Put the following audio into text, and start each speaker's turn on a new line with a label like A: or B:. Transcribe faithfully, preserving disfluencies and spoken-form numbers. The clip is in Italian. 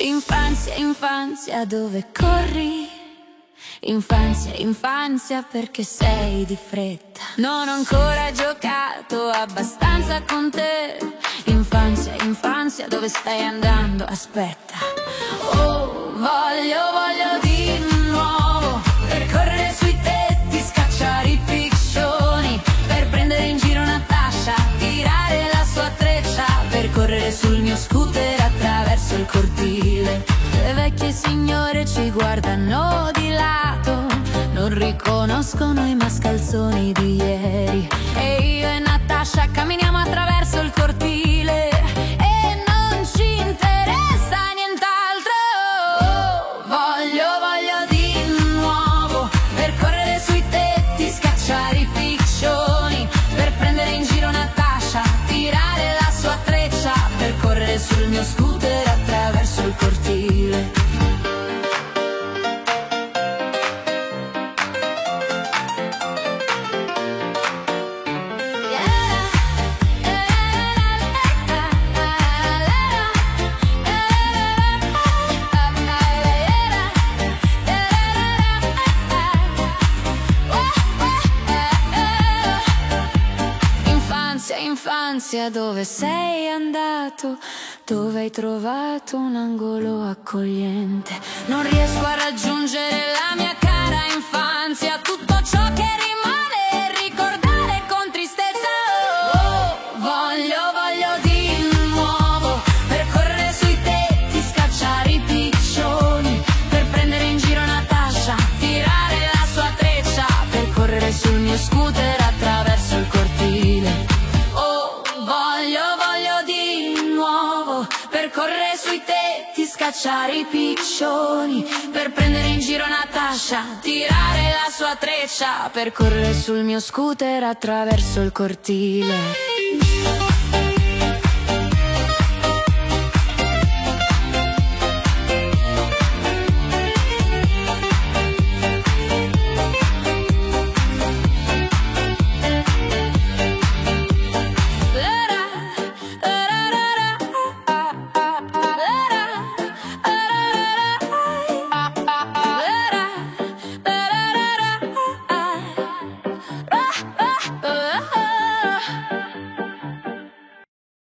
A: Infanzia, infanzia, dove corri? Infanzia, infanzia, perché sei di fretta. Non ho ancora giocato abbastanza con te. Infanzia, infanzia, dove stai andando? Aspetta. Oh, voglio, voglio di nuovo percorrere sui tetti, scacciare i piccioni, per prendere in giro Natascia, tirare la sua treccia, per correre sul mio scooter attraverso il cortile. Le vecchie signore ci guardano di lato, non riconoscono i mascalzoni di ieri. E io e Natascia camminiamo attraverso il cortile e non ci interessa nient'altro. Oh, voglio, voglio di nuovo percorrere sui tetti, scacciare i piccioni, per prendere in giro Natascia, tirare la sua treccia, per correre sul mio scooter attraverso il cortile. Infanzia, dove sei andato? Dove hai trovato un angolo accogliente? Non riesco a raggiungere la mia cara infanzia, tutto ciò che rimane è ricordare con tristezza. Oh, voglio, voglio di nuovo percorrere sui tetti, scacciare i piccioni, per prendere in giro Natascia, tirare la sua treccia, per correre sul mio scooter attraverso il cortile. Voglio, voglio di nuovo percorrere sui tetti, scacciare i piccioni, per prendere in giro Natascia, tirare la sua treccia, per correre sul mio scooter attraverso il cortile.